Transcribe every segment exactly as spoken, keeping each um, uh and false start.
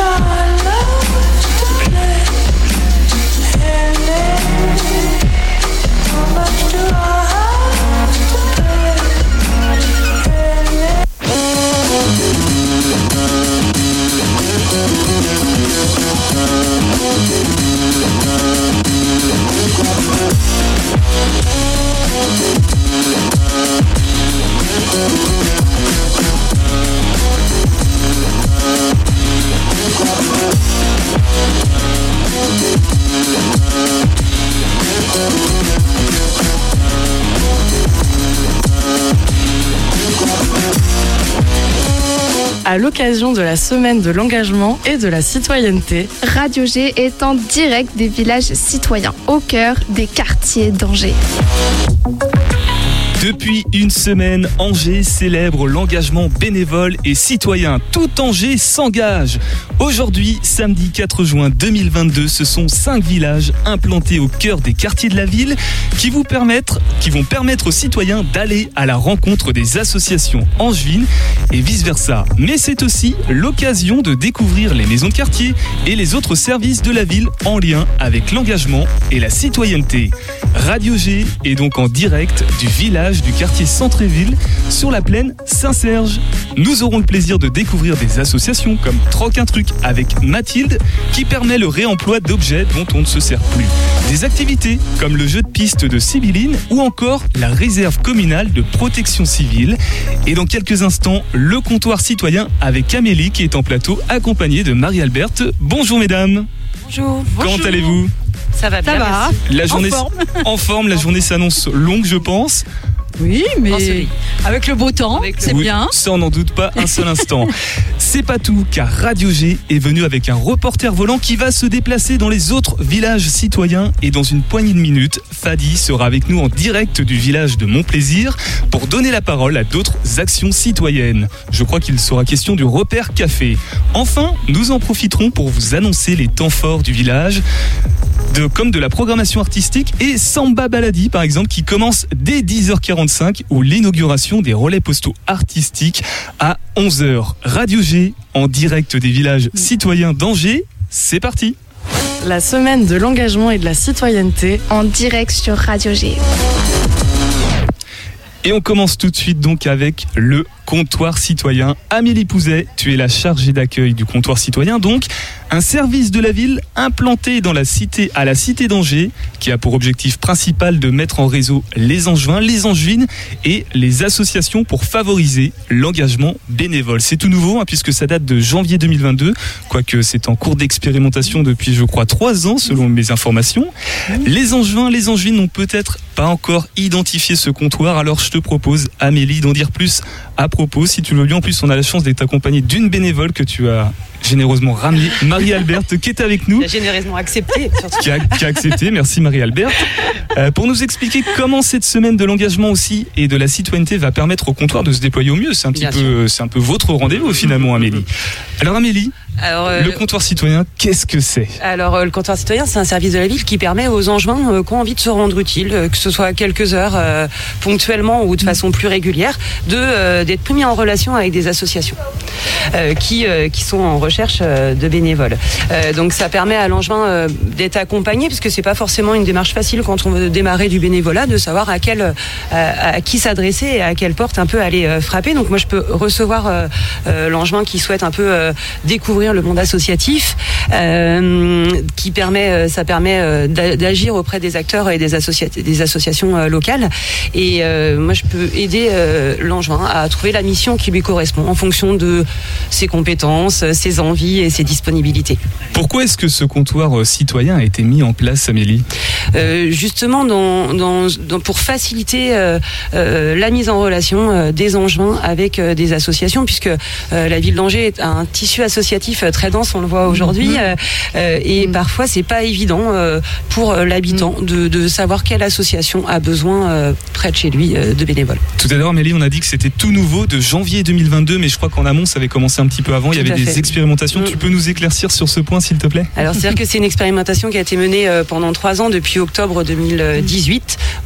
À l'occasion de la semaine de l'engagement et de la citoyenneté, Radio G est en direct des villages citoyens, au cœur des quartiers d'Angers. Depuis une semaine, Angers célèbre l'engagement bénévole et citoyen. Tout Angers s'engage. Aujourd'hui, samedi quatre juin deux mille vingt-deux, ce sont cinq villages implantés au cœur des quartiers de la ville qui, vous permettre, qui vont permettre aux citoyens d'aller à la rencontre des associations angevines et vice-versa. Mais c'est aussi l'occasion de découvrir les maisons de quartier et les autres services de la ville en lien avec l'engagement et la citoyenneté. Radio G est donc en direct du village du quartier Centre-Ville sur la plaine Saint-Serge. Nous aurons le plaisir de découvrir des associations comme Troc un truc avec Mathilde qui permet le réemploi d'objets dont on ne se sert plus. Des activités comme le jeu de piste de Sibylline ou encore la réserve communale de protection civile. Et dans quelques instants, le comptoir citoyen avec Amélie qui est en plateau accompagnée de Marie-Alberte. Bonjour mesdames. Bonjour. Comment Bonjour. allez-vous ? Ça va bien, Ça va. La journée, en forme. En forme, la journée s'annonce longue, je pense. Oui, mais Ensoleillé. avec le beau temps, Avec le- c'est Oui, bien. Ça, on n'en doute pas un seul instant. C'est pas tout, car Radio G est venu avec un reporter volant qui va se déplacer dans les autres villages citoyens. Et dans une poignée de minutes, Fadi sera avec nous en direct du village de Montplaisir pour donner la parole à d'autres actions citoyennes. Je crois qu'il sera question du repère café. Enfin, nous en profiterons pour vous annoncer les temps forts du village. De, comme de la programmation artistique et Samba Baladi par exemple qui commence dès dix heures quarante-cinq ou l'inauguration des relais postaux artistiques à onze heures. Radio G en direct des villages citoyens d'Angers, c'est parti. la semaine de l'engagement et de la citoyenneté. En direct sur Radio G. Et on commence tout de suite donc avec le comptoir citoyen. Amélie Pouzet, tu es la chargée d'accueil du comptoir citoyen, donc un service de la ville implanté dans la cité, à la cité d'Angers, qui a pour objectif principal de mettre en réseau les Angevins, les Angevines et les associations pour favoriser l'engagement bénévole. C'est tout nouveau hein, puisque ça date de janvier deux mille vingt-deux, quoique c'est en cours d'expérimentation depuis je crois trois ans selon mes informations. Les Angevins, les Angevines n'ont peut-être pas encore identifié ce comptoir, alors je te propose Amélie d'en dire plus à propos, si tu le veux bien. En plus, on a la chance d'être accompagné d'une bénévole que tu as généreusement ramenée, Marie-Alberte, qui est avec nous. Il a généreusement accepté. Surtout. Qui a, qui a accepté, merci Marie-Alberte, euh, pour nous expliquer comment cette semaine de l'engagement aussi et de la citoyenneté va permettre au comptoir de se déployer au mieux. C'est un petit Bien peu, c'est un peu votre rendez-vous finalement, Amélie. Alors Amélie, Alors, euh, le comptoir citoyen, qu'est-ce que c'est ? alors euh, le comptoir citoyen, c'est un service de la ville qui permet aux Angevins euh, qui ont envie de se rendre utile, euh, que ce soit quelques heures euh, ponctuellement ou de façon plus régulière, de euh, d'être mis en relation avec des associations euh, qui euh, qui sont en recherche euh, de bénévoles. Euh, donc ça permet à l'Angevin euh, d'être accompagné, parce que c'est pas forcément une démarche facile quand on veut démarrer du bénévolat, de savoir à quel euh, à qui s'adresser et à quelle porte un peu aller euh, frapper. Donc moi je peux recevoir euh, euh, l'Angevin qui souhaite un peu euh, découvrir le monde associatif, euh, qui permet, euh, ça permet euh, d'agir auprès des acteurs et des, associa- des associations euh, locales. Et euh, moi, je peux aider euh, l'Angevin à trouver la mission qui lui correspond en fonction de ses compétences, ses envies et ses disponibilités. Pourquoi est-ce que ce comptoir citoyen a été mis en place, Amélie ? Euh, justement, dans, dans, dans, pour faciliter euh, euh, la mise en relation euh, des Angevins avec euh, des associations, puisque euh, la ville d'Angers est un tissu associatif très dense, on le voit aujourd'hui, euh, euh, et parfois c'est pas évident euh, pour l'habitant de, de savoir quelle association a besoin euh, près de chez lui euh, de bénévoles. Tout à l'heure, Amélie, on a dit que c'était tout nouveau de janvier deux mille vingt-deux, mais je crois qu'en amont, ça avait commencé un petit peu avant. Il y Tout avait à des fait. expérimentations. Mm. Tu peux nous éclaircir sur ce point, s'il te plaît ? Alors c'est-à-dire que c'est une expérimentation qui a été menée euh, pendant trois ans, depuis octobre deux mille dix-huit,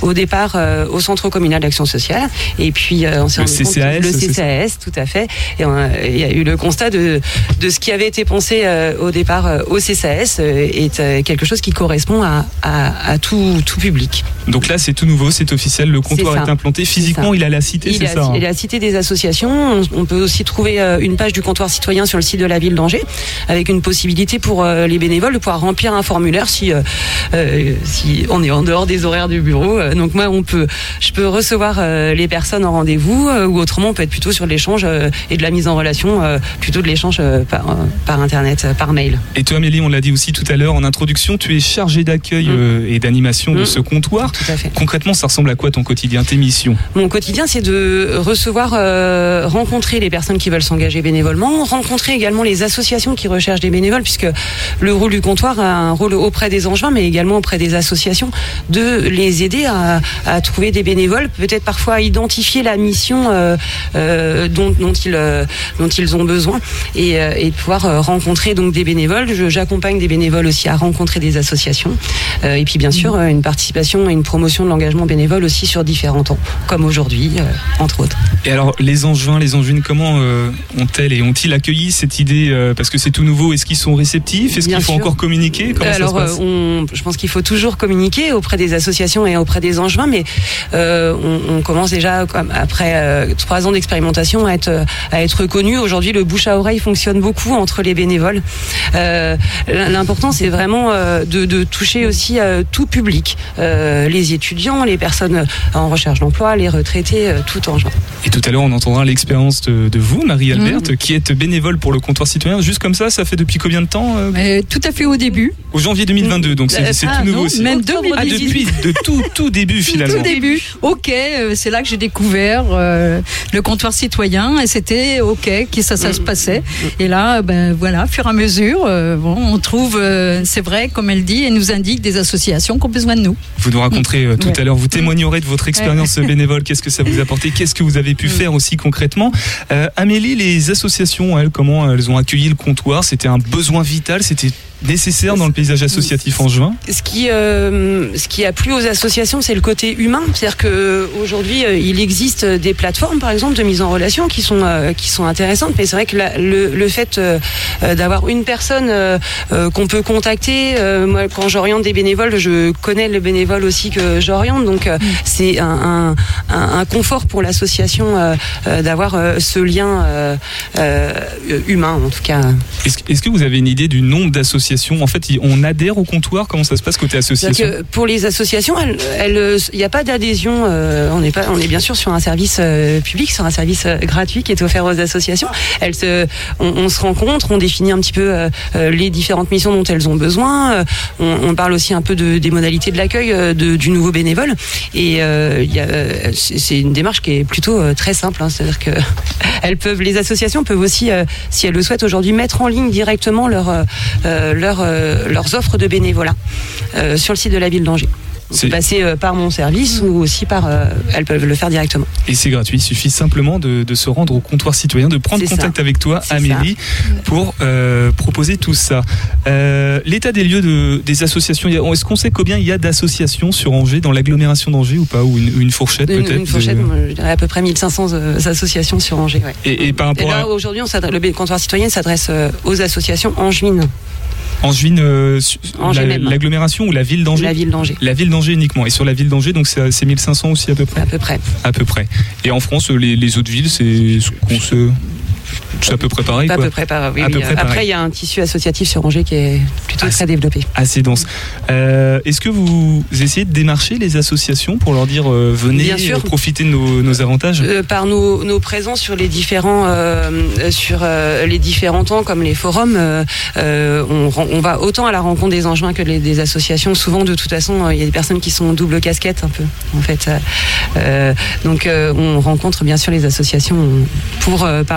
au départ euh, au centre communal d'action sociale, et puis euh, on s'est Le rendu compte C C A S, que- le c'est C C A S, tout à fait. Et on a- il y a eu le constat de de ce qui avait été pensé euh, au départ euh, au C C A S euh, est euh, quelque chose qui correspond à à, à tout tout public. Donc là, c'est tout nouveau, c'est officiel. Le comptoir C'est est, ça. implanté. Physiquement, ça. il est à la cité, Il c'est est, ça à, hein il est à Cité des associations. On, on peut aussi trouver euh, une page du comptoir citoyen sur le site de la ville d'Angers, avec une possibilité pour euh, les bénévoles de pouvoir remplir un formulaire si euh, euh, si on est en dehors des horaires du bureau. Euh, donc moi, on peut, je peux recevoir euh, les personnes en rendez-vous, euh, ou autrement, on peut être plutôt sur de l'échange euh, et de la mise en relation, euh, plutôt de l'échange euh, par, euh, par internet, euh, par mail. Et toi, Amélie, on l'a dit aussi tout à l'heure en introduction, tu es chargée d'accueil Mm. euh, et d'animation de Mm. ce comptoir. Tout à fait. Concrètement, ça ressemble à quoi ton quotidien, tes missions? Mon quotidien, c'est de recevoir, euh, rencontrer les personnes qui veulent s'engager bénévolement, rencontrer également les associations qui recherchent des bénévoles, puisque le rôle du comptoir a un rôle auprès des Angevins, mais également auprès des associations, de les aider à, à trouver des bénévoles, peut-être parfois à identifier la mission euh, euh, dont, dont, ils, euh, dont ils ont besoin, et, euh, et de pouvoir euh, rencontrer donc des bénévoles. Je- J'accompagne des bénévoles aussi à rencontrer des associations, euh, et puis bien sûr euh, une participation et une promotion de l'engagement bénévole aussi sur différents temps, comme aujourd'hui, euh, entre autres. Et alors, les Angevins, les Angevines, comment euh, ont-elles et ont-ils accueilli cette idée euh, parce que c'est tout nouveau? Est-ce qu'ils sont réceptifs? Est-ce Bien qu'il faut sûr. encore communiquer? Comment Alors, ça se passe? euh, on, je pense qu'il faut toujours communiquer auprès des associations et auprès des Angevins, mais euh, on, on commence déjà, comme après euh, trois ans d'expérimentation, à être, à être connu. Aujourd'hui, le bouche à oreille fonctionne beaucoup entre les bénévoles. Euh, L'important, c'est vraiment euh, de, de toucher aussi euh, tout public, euh, les étudiants, les personnes en recherche d'emploi, les retraités, euh, tout Angevin. Et tout à l'heure, on entendra l'expérience de, de vous, Marie-Alberte, qui êtes bénévole pour le comptoir citoyen. Juste comme ça, ça fait depuis combien de temps euh, Mais tout à fait au début. Au janvier deux mille vingt-deux, donc c'est c'est Ah, tout nouveau non, aussi. même Octobre Ah, deux mille dix-huit. depuis de tout, tout début finalement. Tout début. Ok, euh, c'est là que j'ai découvert euh, le comptoir citoyen et c'était ok que ça, ça se passait. Et là, ben voilà, au fur et à mesure, euh, bon, on trouve, euh, c'est vrai, comme elle dit, elle nous indique des associations qui ont besoin de nous. Vous nous raconterez euh, tout Ouais. à l'heure, vous témoignerez de votre expérience bénévole, qu'est-ce que ça vous a apporté, qu'est-ce que vous avez pu faire aussi concrètement. Euh, Amélie, les associations, elles, comment elles ont accueilli le comptoir? C'était un besoin vital, c'était nécessaire dans le paysage associatif angevin? Ce qui, euh, ce qui a plu aux associations, c'est le côté humain. C'est-à-dire qu'aujourd'hui, euh, il existe des plateformes, par exemple, de mise en relation qui sont, euh, qui sont intéressantes. Mais c'est vrai que la- le, le fait euh, euh, d'avoir une personne euh, euh, qu'on peut contacter, euh, moi, quand j'oriente des bénévoles, je connais le bénévole aussi que j'oriente. Donc, euh, c'est un, un, un, un confort pour l'association euh, euh, d'avoir euh, ce lien euh, euh, humain, en tout cas. Est-ce est-ce que vous avez une idée du nombre d'associations? En fait, on adhère au comptoir? Comment ça se passe côté association? C'est-à-dire que pour les associations, il elles, n'y a pas d'adhésion. Euh, on est pas, on est bien sûr sur un service euh, public, sur un service euh, gratuit qui est offert aux associations. Elles se, on, on se rencontre, on définit un petit peu euh, euh, les différentes missions dont elles ont besoin. Euh, on, on parle aussi un peu de, des modalités de l'accueil euh, de, du nouveau bénévole. Et euh, il y a, euh, c'est c'est une démarche qui est plutôt euh, très simple. Hein, c'est-à-dire que elles peuvent, les associations peuvent aussi, euh, si elles le souhaitent aujourd'hui, mettre en ligne directement leur euh, leur, euh, leurs offres de bénévolat euh, sur le site de la ville d'Angers. C'est- Passer euh, par mon service ou aussi par... euh, elles peuvent le faire directement. Et c'est gratuit, il suffit simplement de, de se rendre au comptoir citoyen, de prendre C'est contact ça. avec toi, C'est Amélie, pour euh, proposer tout ça. Euh, L'état des lieux de, des associations, il y a- est-ce qu'on sait combien il y a d'associations sur Angers, dans l'agglomération d'Angers ou pas? Ou une, ou une fourchette Une, peut-être une fourchette, de- moi, je dirais à peu près mille cinq cents euh, associations sur Angers. Ouais. Et, et par Et rapport là, à aujourd'hui, on s'adresse- le comptoir citoyen s'adresse euh, aux associations angevines, Angevine, euh, su- Angers la- même. l'agglomération ou la ville d'Angers? la ville d'Angers, La ville d'Angers uniquement. Et sur la ville d'Angers, donc c'est c'est mille cinq cents aussi à peu près? à peu près. À peu près. Et en France, les, les autres villes, c'est ce qu'on se... C'est à peu près pareil, À quoi. peu près par, oui, À oui. peu près Après, pareil. il y a un tissu associatif sur Angers qui est plutôt Ah, très développé. Assez dense. Euh, Est-ce que vous essayez de démarcher les associations pour leur dire euh, venez Bien sûr. euh, profiter de nos, nos avantages? Euh, par nos, nos présences sur les différents euh, sur euh, les différents temps comme les forums, euh, euh, on, ren- on va autant à la rencontre des Angevins que les, des associations. Souvent, de toute façon, euh, il y a des personnes qui sont en double casquette un peu, en fait. Euh, donc, euh, on rencontre bien sûr les associations pour euh, parler du comptoir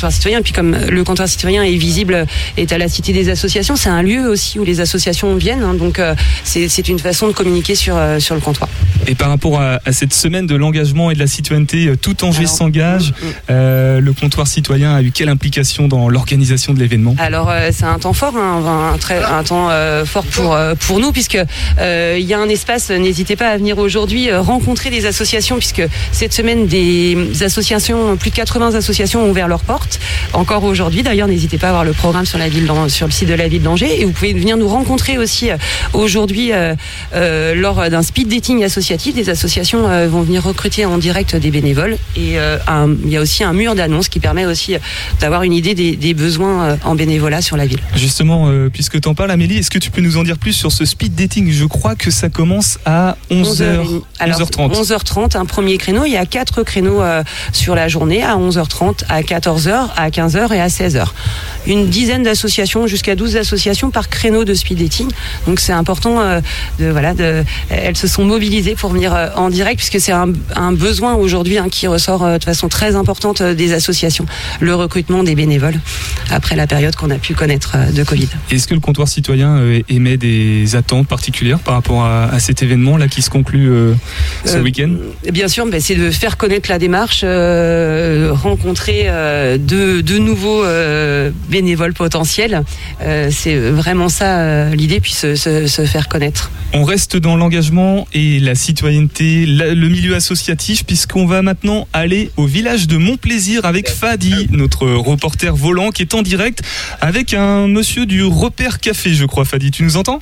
comptoir citoyen. Puis comme le comptoir citoyen est visible, est à la Cité des associations, c'est un lieu aussi où les associations viennent. Hein, donc euh, c'est, c'est une façon de communiquer sur, euh, sur le comptoir. Et par rapport à, à cette semaine de l'engagement et de la citoyenneté, tout Angers Alors, s'engage. Euh, le comptoir citoyen a eu quelle implication dans l'organisation de l'événement? Alors euh, c'est un temps fort, hein, un, très, un temps euh, fort pour, euh, pour nous, puisque euh, il y a un espace. N'hésitez pas à venir aujourd'hui euh, rencontrer des associations, puisque cette semaine des associations, plus de quatre-vingts associations ont ouvert leurs portes. Encore aujourd'hui, d'ailleurs, n'hésitez pas à voir le programme sur la ville, sur le site de la ville d'Angers, et vous pouvez venir nous rencontrer aussi euh, aujourd'hui euh, euh, lors d'un speed dating associatif. Des associations euh, vont venir recruter en direct des bénévoles, et euh, un, il y a aussi un mur d'annonces qui permet aussi d'avoir une idée des, des besoins euh, en bénévolat sur la ville. Justement, euh, puisque tu en parles, Amélie, est-ce que tu peux nous en dire plus sur ce speed dating? Je crois que ça commence à onze heures, onze heures trente. onze heures trente, un premier créneau. Il y a quatre créneaux euh, sur la journée, à onze heures trente, à quatorze heures, à quinze heures et à seize heures. Une dizaine d'associations, jusqu'à douze associations par créneau de speed dating. Donc c'est important, euh, de, voilà, de, elles se sont mobilisées pour venir euh, en direct, puisque c'est un, un besoin aujourd'hui hein, qui ressort euh, de façon très importante euh, des associations, le recrutement des bénévoles après la période qu'on a pu connaître euh, de Covid. Est-ce que le comptoir citoyen euh, émet des attentes particulières par rapport à, à cet événement là qui se conclut euh, ce euh, week-end? Bien sûr, bah, c'est de faire connaître la démarche, euh, rencontrer euh, de, de nouveaux euh, bénévoles potentiels. Euh, c'est vraiment ça euh, l'idée, puis se, se, se faire connaître. On reste dans l'engagement et la citoyenneté, la, le milieu associatif, puisqu'on va maintenant aller au village de Montplaisir avec Fadi, notre reporter volant qui est en direct avec un monsieur du Repère Café, je crois. Fadi, tu nous entends?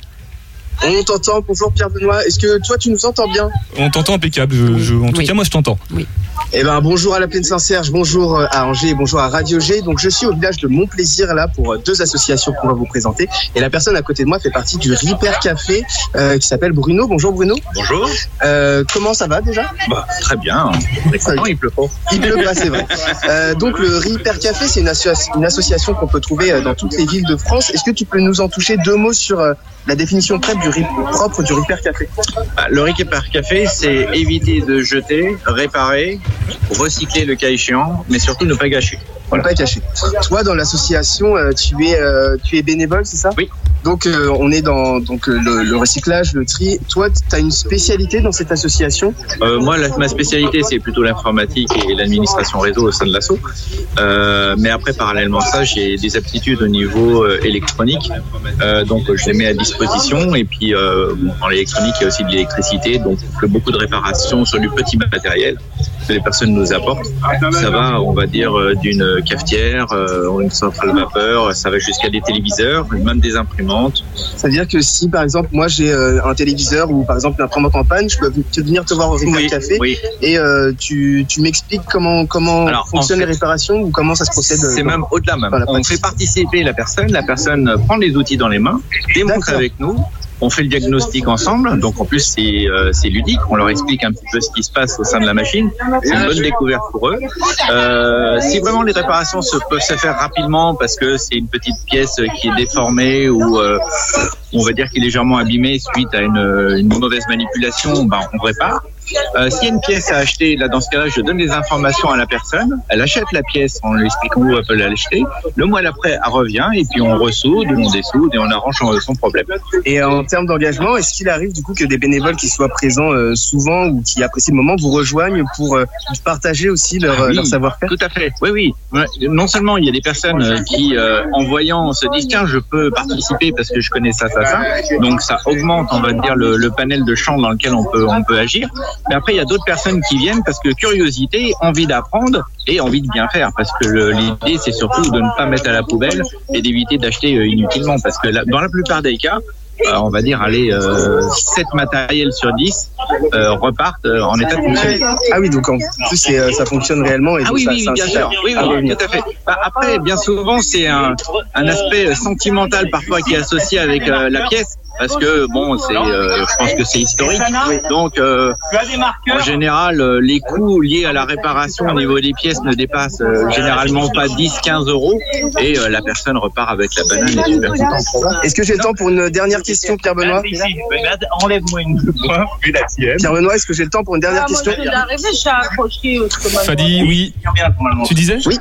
On t'entend, bonjour Pierre Benoît. Est-ce que toi tu nous entends bien? On t'entend impeccable, je, je, en tout oui. cas moi je t'entends. Oui. Eh ben bonjour à la Plaine Saint-Serge, bonjour à Angers et bonjour à Radio G. Donc je suis au village de Montplaisir là pour deux associations qu'on va vous présenter. Et la personne à côté de moi fait partie du Repère Café euh, qui s'appelle Bruno. Bonjour Bruno. Bonjour. Euh, comment ça va déjà? Bah, très bien. Content, il pleut pas. Il pleut pas, c'est vrai. Euh, donc le Repère Café, c'est une, asso- une association qu'on peut trouver dans toutes les villes de France. Est-ce que tu peux nous en toucher deux mots sur euh, la définition propre du, propre du Repère Café? Bah, le Repère Café, c'est éviter de jeter, réparer, recycler le cas échéant, mais surtout ne pas gâcher. Voilà. Ne pas gâcher. Toi, dans l'association, euh, tu es euh, tu es bénévole, c'est ça? Oui. Donc euh, on est dans donc le, le recyclage, le tri. Toi, tu as une spécialité dans cette association? euh, Moi, la, ma spécialité, c'est plutôt l'informatique et l'administration réseau au sein de l'asso. Euh, mais après, parallèlement à ça, j'ai des aptitudes au niveau euh, électronique. Euh, donc, je les mets à disposition. Et puis, euh, dans l'électronique, il y a aussi de l'électricité. Donc, on fait beaucoup de réparations sur du petit matériel que les personnes nous apportent. Ça va, on va dire, d'une cafetière, euh, une centrale vapeur, ça va jusqu'à des téléviseurs, même des imprimantes. Ça veut dire que si, par exemple, moi j'ai euh, un téléviseur ou par exemple une imprimante en panne, je peux venir te voir au Repère oui, Café oui. et euh, tu, tu m'expliques comment, comment Alors, fonctionnent en fait, les réparations ou comment ça se procède. C'est dans, même au-delà même. Voilà, on fait participer la personne, la personne prend les outils dans les mains, démontre D'accord. avec nous. On fait le diagnostic ensemble, donc en plus c'est euh, c'est ludique. On leur explique un petit peu ce qui se passe au sein de la machine. C'est une bonne découverte pour eux. Euh, si vraiment les réparations se peuvent se faire rapidement parce que c'est une petite pièce qui est déformée ou euh, on va dire qui est légèrement abîmée suite à une, une mauvaise manipulation, ben on répare. Euh, s'il y a une pièce à acheter, là dans ce cas-là, je donne des informations à la personne. Elle achète la pièce en lui expliquant où elle peut l'acheter. Le mois d'après, elle revient et puis on ressoude, on dessoude et on arrange son problème. Et en termes d'engagement, est-ce qu'il arrive du coup que des bénévoles qui soient présents euh, souvent ou qui apprécient le moment vous rejoignent pour euh, partager aussi leur, ah oui, leur savoir-faire? Tout à fait. Oui, oui. Non seulement il y a des personnes qui, euh, en voyant, se disent tiens, je peux participer parce que je connais ça, ça, ça. Donc ça augmente, on va dire, le, le panel de champs dans lequel on peut, on peut agir. Mais après, il y a d'autres personnes qui viennent parce que curiosité, envie d'apprendre et envie de bien faire. Parce que le, l'idée, c'est surtout de ne pas mettre à la poubelle et d'éviter d'acheter euh, inutilement. Parce que la, dans la plupart des cas, euh, on va dire, allez, euh, sept matériels sur dix euh, repartent euh, en état de fonctionner. Ah oui, donc en plus, c'est, euh, ça fonctionne réellement. Et ah donc oui, ça, oui, ça bien sûr. Oui, oui, tout à fait. Bah, après, bien souvent, c'est un, un aspect sentimental parfois qui est associé avec euh, la pièce. Parce que bon, c'est, euh, je pense que c'est historique. Donc, euh, en général, euh, les coûts liés à la réparation au niveau des pièces ne dépassent euh, généralement pas dix à quinze euros, et euh, la personne repart avec la banane et est super contente. Est-ce que j'ai le temps pour une dernière question, Pierre Benoît? Enlève-moi une fois, puis la tienne. Pierre Benoît, est-ce que j'ai le temps pour une dernière question? Fadi, oui. Tu disais? Oui.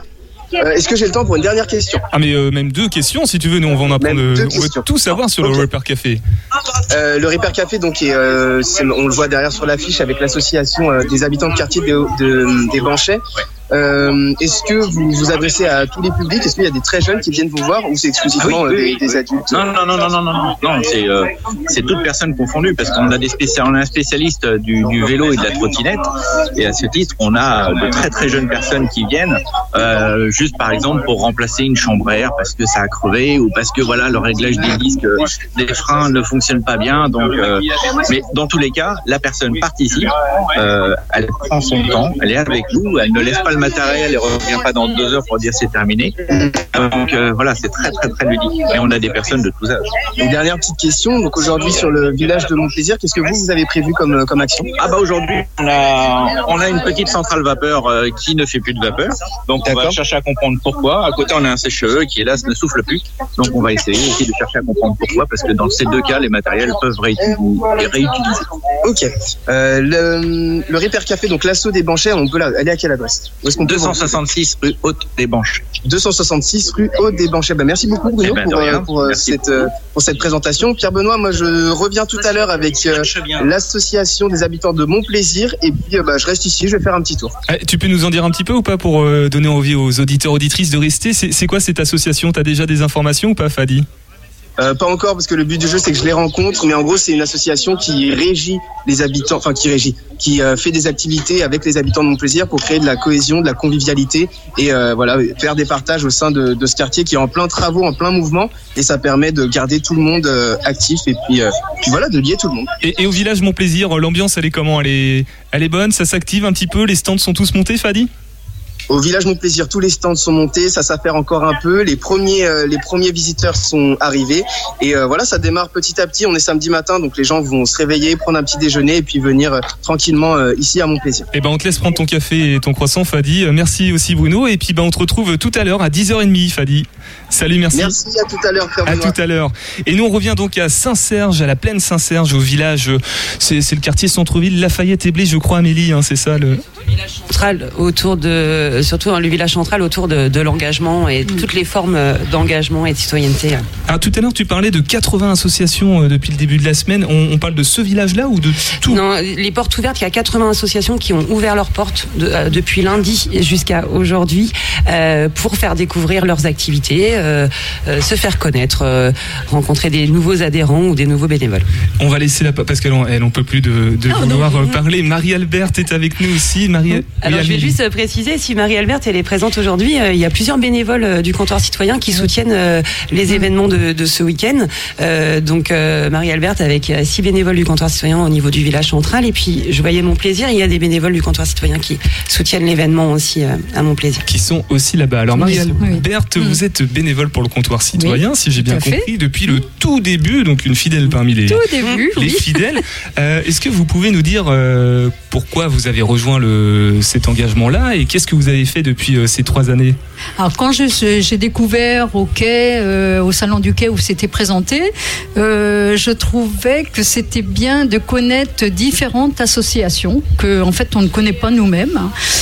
Euh, est-ce que j'ai le temps pour une dernière question? Ah mais euh, même deux questions si tu veux, nous on va en apprendre, euh, on veut tout savoir sur okay. le Repair Café. Euh, le Repair Café, donc, est, euh, c'est, on le voit derrière sur l'affiche avec l'association euh, des habitants de quartier de, de, des Banchais. Euh, est-ce que vous vous adressez à tous les publics? Est-ce qu'il y a des très jeunes qui viennent vous voir ou c'est exclusivement ah oui, oui, des, oui. des adultes? Non, non, non, non, non, non, non, non c'est, euh, c'est toutes personnes confondues parce qu'on a des spécial, on a un spécialiste du, du vélo et de la trottinette et à ce titre, on a de très très jeunes personnes qui viennent euh, juste par exemple pour remplacer une chambre à air parce que ça a crevé ou parce que voilà le réglage des disques, des freins ne fonctionne pas bien. Donc, euh, mais dans tous les cas, la personne participe, euh, elle prend son temps, elle est avec nous, elle ne laisse pas le matériel et revient pas dans deux heures pour dire c'est terminé. Donc euh, voilà, c'est très très très ludique. Et on a des personnes de tous âges. Une dernière petite question. Donc aujourd'hui sur le village de Montplaisir, qu'est-ce que vous vous avez prévu comme comme action? Ah bah aujourd'hui on a on a une petite centrale vapeur euh, qui ne fait plus de vapeur. Donc on D'accord. va chercher à comprendre pourquoi. À côté on a un sèche-cheveux qui hélas ne souffle plus. Donc on va essayer aussi de chercher à comprendre pourquoi parce que dans ces deux cas les matériels peuvent réutiliser. réutiliser. Ok. Euh, le, le Repair Café, donc l'assaut des Banchais, on peut aller à quelle adresse? Où est-ce qu'on deux cent soixante-six rue Haute des Banchais. deux cent soixante-six rue Haute des Banchais. Ben, merci beaucoup Bruno eh ben, pour, euh, pour, cette, euh, pour cette présentation. Pierre Benoît, moi je reviens tout à l'heure avec euh, l'association des habitants de Montplaisir et puis euh, bah, je reste ici, je vais faire un petit tour. Eh, tu peux nous en dire un petit peu ou pas pour euh, donner envie aux auditeurs auditrices de rester? C'est, c'est quoi cette association? T'as déjà des informations ou pas, Fadi? Euh, pas encore parce que le but du jeu c'est que je les rencontre, mais en gros c'est une association qui régit les habitants, enfin qui régit, qui euh, fait des activités avec les habitants de Montplaisir pour créer de la cohésion, de la convivialité et euh, voilà faire des partages au sein de, de ce quartier qui est en plein travaux, en plein mouvement et ça permet de garder tout le monde euh, actif et puis, euh, puis voilà de lier tout le monde. Et, et au village Montplaisir, l'ambiance elle est comment? Elle est, elle est bonne, ça s'active un petit peu, les stands sont tous montés, Fadi? Au village Montplaisir, tous les stands sont montés, ça s'affaire encore un peu. Les premiers, euh, les premiers visiteurs sont arrivés et euh, voilà, ça démarre petit à petit. On est samedi matin, donc les gens vont se réveiller, prendre un petit déjeuner et puis venir euh, tranquillement euh, ici à Montplaisir. Et ben on te laisse prendre ton café et ton croissant, Fadi. Merci aussi Bruno. Et puis ben on te retrouve tout à l'heure à dix heures trente, Fadi. Salut, merci. Merci, à tout à l'heure. À tout à l'heure. Et nous on revient donc à Saint-Serge, à la plaine Saint-Serge, au village. C'est, c'est le quartier centre-ville, Lafayette et Blé, je crois, Amélie. Hein, c'est ça le. Le village central autour de, surtout dans le village central autour de, de l'engagement et de toutes les formes d'engagement et de citoyenneté. Ah, tout à l'heure, tu parlais de quatre-vingts associations euh, depuis le début de la semaine. On, on parle de ce village-là ou de tout? Non, les portes ouvertes, il y a quatre-vingts associations qui ont ouvert leurs portes de, euh, depuis lundi jusqu'à aujourd'hui euh, pour faire découvrir leurs activités, euh, euh, se faire connaître, euh, rencontrer des nouveaux adhérents ou des nouveaux bénévoles. On va laisser la parce qu'elle elle en peut plus de, de non, vouloir non, non. parler. Marie-Alberte est avec nous aussi. Marie... Alors, oui, je vais juste préciser, si Marie-Alberte elle est présente aujourd'hui, euh, il y a plusieurs bénévoles euh, du comptoir citoyen qui soutiennent euh, les événements de, de ce week-end. Euh, donc euh, Marie-Alberte avec euh, six bénévoles du comptoir citoyen au niveau du village central. Et puis je voyais Montplaisir, il y a des bénévoles du comptoir citoyen qui soutiennent l'événement aussi euh, à Montplaisir. Qui sont aussi là-bas. Alors Marie-Alberte, oui. vous êtes bénévole pour le comptoir citoyen, oui, si j'ai bien compris, fait. depuis le tout début, donc une fidèle parmi les, tout début, les oui. fidèles. Euh, est-ce que vous pouvez nous dire euh, pourquoi vous avez rejoint le, cet engagement-là et qu'est-ce que vous avez fait depuis euh, ces trois années? Alors quand je, j'ai découvert au quai, euh, au salon du quai où c'était présenté, euh, je trouvais que c'était bien de connaître différentes associations que en fait on ne connaît pas nous-mêmes.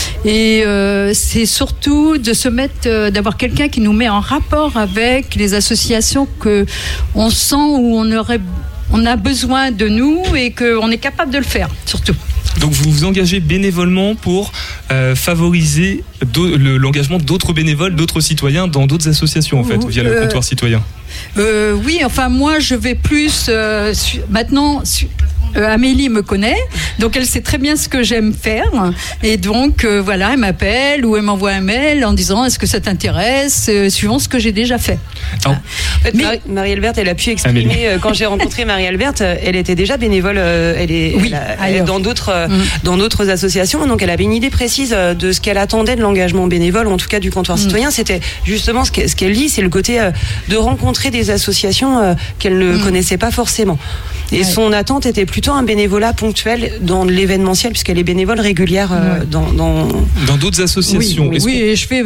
Et euh, c'est surtout de se mettre, euh, d'avoir quelqu'un qui nous met en rapport avec les associations que on sent où on aurait, on a besoin de nous et qu'on est capable de le faire, surtout. Donc vous vous engagez bénévolement pour euh, favoriser le, l'engagement d'autres bénévoles, d'autres citoyens dans d'autres associations en fait, via le euh, comptoir citoyen. Euh, oui, enfin moi je vais plus euh, su, maintenant. Su, Euh, Amélie me connaît, donc elle sait très bien ce que j'aime faire, et donc euh, voilà, elle m'appelle ou elle m'envoie un mail en disant est-ce que ça t'intéresse, euh, suivant ce que j'ai déjà fait. Oh. En fait, Mais... Marie-Alberte, elle a pu exprimer euh, quand j'ai rencontré Marie-Alberte, elle était déjà bénévole, euh, elle est, oui, elle a, elle est dans d'autres, euh, mmh. dans d'autres associations, donc elle avait une idée précise de ce qu'elle attendait de l'engagement bénévole, ou en tout cas du comptoir mmh. citoyen. C'était justement ce qu'elle, ce qu'elle dit, c'est le côté euh, de rencontrer des associations euh, qu'elle ne mmh. connaissait pas forcément. Et ouais. son attente était plutôt un bénévolat ponctuel dans l'événementiel, puisqu'elle est bénévole régulière euh, ouais. dans, dans... Dans d'autres associations. Oui, oui, oui, et je fais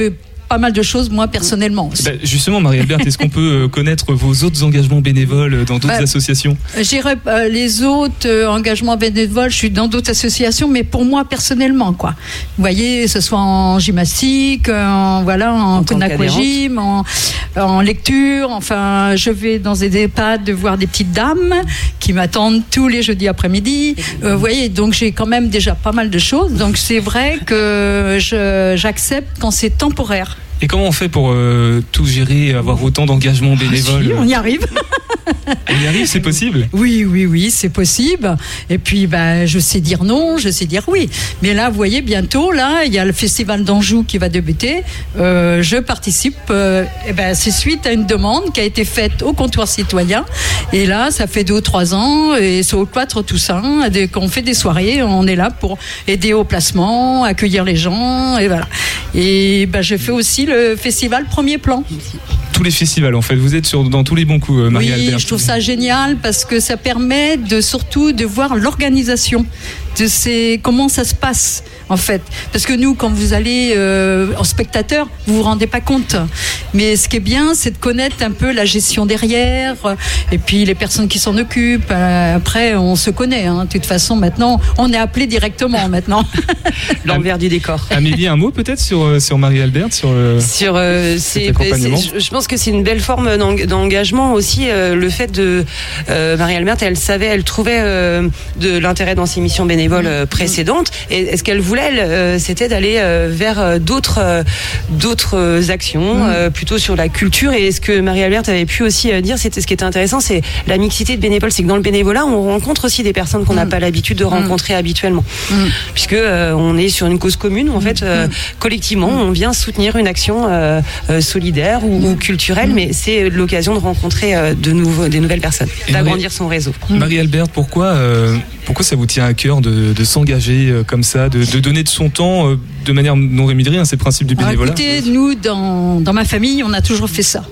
pas mal de choses, moi, personnellement aussi. Bah, justement, Marie-Alberte, est-ce qu'on peut euh, connaître vos autres engagements bénévoles dans d'autres bah, associations ? Je dirais euh, les autres euh, engagements bénévoles, je suis dans d'autres associations, mais pour moi, personnellement, quoi. Vous voyez, que ce soit en gymnastique, en, voilà, en, en aquagym, en, en lecture, enfin, je vais dans des EHPAD de voir des petites dames qui m'attendent tous les jeudis après-midi. Euh, vous voyez, donc j'ai quand même déjà pas mal de choses. Donc c'est vrai que je, j'accepte quand c'est temporaire. Et comment on fait pour euh, tout gérer, avoir autant d'engagements bénévoles ? Ah, si, on y arrive. On y arrive, c'est possible ? Oui, oui, oui, c'est possible. Et puis, bah, je sais dire non, je sais dire oui. Mais là, vous voyez, bientôt, là, il y a le Festival d'Anjou qui va débuter. Euh, je participe. Euh, et ben, c'est suite à une demande qui a été faite au comptoir citoyen. Et là, ça fait deux ou trois ans, et c'est au Cloître Toussaint, qu'on fait des soirées. On est là pour aider au placement, accueillir les gens, et voilà. Et ben, je fais aussi le festival Premier Plan. Tous les festivals, en fait, vous êtes sur, dans tous les bons coups, Marie-Alberte. Oui, je trouve ça génial parce que ça permet de surtout de voir l'organisation de ces, comment ça se passe en fait. Parce que nous, quand vous allez euh, en spectateur, vous vous rendez pas compte. Mais ce qui est bien, c'est de connaître un peu la gestion derrière et puis les personnes qui s'en occupent. Euh, après, on se connaît. Hein. De toute façon, maintenant, on est appelé directement maintenant. L'envers du décor. Amélie, un mot peut-être sur, sur Marie-Alberte, sur, le, sur euh, c'est, c'est, je pense que c'est une belle forme d'engagement aussi. Euh, le fait de euh, Marie-Alberte, elle savait, elle trouvait euh, de l'intérêt dans ses missions bénévoles euh, précédentes. Et ce qu'elle voulait, elle, euh, c'était d'aller euh, vers euh, d'autres euh, d'autres actions, euh, plutôt sur la culture. Et ce que Marie-Alberte avait pu aussi euh, dire, c'était ce qui était intéressant, c'est la mixité de bénévoles. C'est que dans le bénévolat, on rencontre aussi des personnes qu'on n'a pas l'habitude de rencontrer habituellement, puisque euh, on est sur une cause commune. En fait, euh, collectivement, on vient soutenir une action euh, euh, solidaire ou, ou culturelle, mais c'est l'occasion de rencontrer euh, de nouveaux, des nouvelles personnes, et d'agrandir son réseau. Marie-Alberte, pourquoi, euh, pourquoi ça vous tient à cœur de, de s'engager euh, comme ça, de, de donner de son temps euh, de manière non rémunérée, hein, c'est le principe du bénévolat? Alors, écoutez, nous, dans, dans ma famille, on a toujours fait ça.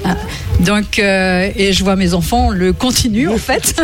Donc, euh, et je vois mes enfants le continuent en fait.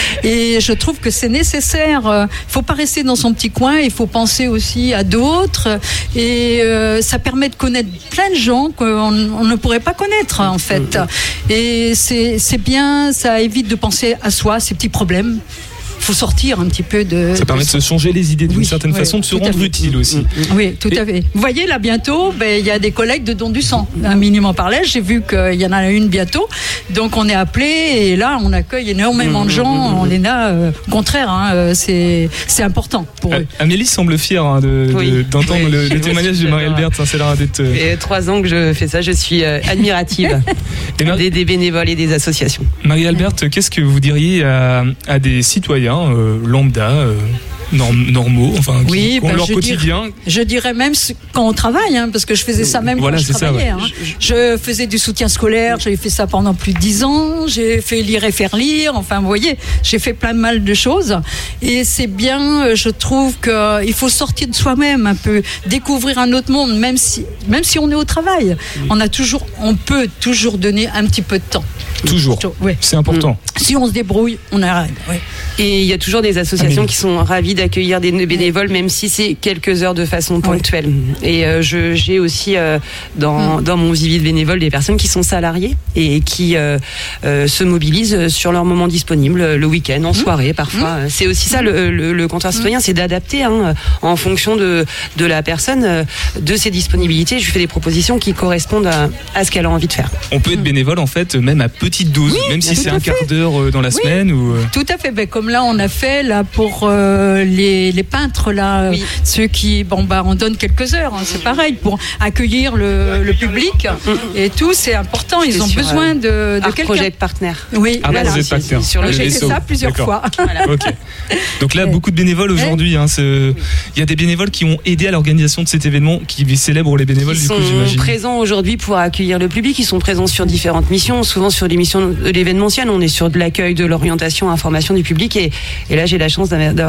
Et je trouve que c'est nécessaire. Il ne faut pas rester dans son petit coin. Il faut penser aussi à d'autres. Et euh, ça permet de connaître plein de gens qu'on on ne pourrait pas connaître en fait. Et c'est, c'est bien. Ça évite de penser à soi, ses petits problèmes. Il faut sortir un petit peu de... Ça permet de se changer les idées d'une oui, certaine oui, façon, de se rendre utile aussi. Oui, tout et... à fait. Vous voyez, là, bientôt, ben, y a des collègues de don du sang. Un minimum par l'âge, j'ai vu qu'il y en a une bientôt. Donc, on est appelé et là, on accueille énormément de gens. On est là, euh, au contraire, hein, c'est, c'est important pour eux. Amélie semble fière hein, de, oui. de, d'entendre oui. le, le témoignage de Marie-Alberte. Ça, c'est l'air d'être... Ça fait trois ans que je fais ça, je suis euh, admirative Mar... des, des bénévoles et des associations. Marie-Alberte, qu'est-ce que vous diriez à, à des citoyens Euh, lambda, euh, norm, normaux, enfin, qui, oui, qui ont ben leur je quotidien. Dirais, je dirais même quand on travaille, hein, parce que je faisais ça même voilà, quand je travaillais. Ça, ouais. hein. je, je faisais du soutien scolaire, j'ai fait ça pendant plus de dix ans, j'ai fait lire et faire lire, enfin, vous voyez, j'ai fait plein de mal de choses. Et c'est bien, je trouve qu'il faut sortir de soi-même un peu, découvrir un autre monde, même si, même si on est au travail. Oui. On a toujours, on peut toujours donner un petit peu de temps. Toujours. Oui. C'est important. Mmh. Si on se débrouille, on arrête. Ouais. Et il y a toujours des associations Amélie. qui sont ravies d'accueillir des bénévoles, même si c'est quelques heures de façon ponctuelle. Ouais. Et euh, je, j'ai aussi euh, dans, mmh. dans mon vivier de bénévoles des personnes qui sont salariées et qui euh, euh, se mobilisent sur leurs moments disponibles, le week-end, en mmh. soirée parfois. Mmh. C'est aussi ça le, le, le comptoir citoyen, mmh. c'est d'adapter hein, en fonction de, de la personne, de ses disponibilités. Je lui fais des propositions qui correspondent à, à ce qu'elle a envie de faire. On peut être bénévole en fait, même à petite dose, oui, même si c'est un quart d'heure dans la oui. semaine ou... Tout à fait, ben, comme là on a fait là pour euh, les, les peintres là, oui. ceux qui bon bah on donne quelques heures, hein, c'est pareil pour accueillir le, le public mmh. et tout, c'est important. Ils c'est ont besoin de, de Art quelqu'un. Project Partner. Oui, Art voilà. Project Partner. Sur le j'ai fait ça plusieurs D'accord. fois. Voilà. Okay. Donc là, beaucoup de bénévoles aujourd'hui. Hein, il y a des bénévoles qui ont aidé à l'organisation de cet événement, qui célèbrent les bénévoles. Ils du sont coup, j'imagine. présents aujourd'hui pour accueillir le public. Ils sont présents sur différentes missions, souvent sur les missions de l'événementiel. On est sur de l'accueil, de l'orientation, information du public. Et, et là, j'ai la chance d'avoir des, des